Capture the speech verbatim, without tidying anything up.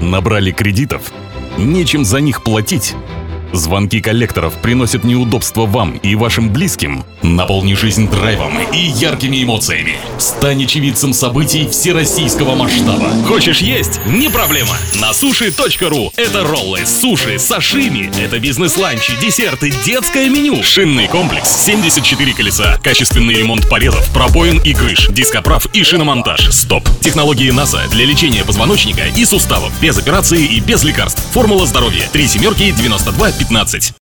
Набрали кредитов? Нечем за них платить? Звонки коллекторов приносят неудобства вам и вашим близким? Наполни жизнь драйвом и яркими эмоциями. Стань очевидцем событий всероссийского масштаба. Хочешь есть? Не проблема. На суши точка ру. Это роллы, суши, сашими. Это бизнес-ланчи, десерты, детское меню. Шинный комплекс, семьдесят четыре колеса. Качественный ремонт порезов, пробоин и крыш. Дископрав и шиномонтаж. Стоп. Технологии НАСА для лечения позвоночника и суставов. Без операции и без лекарств. Формула здоровья. Три семерки девяносто два пятнадцать.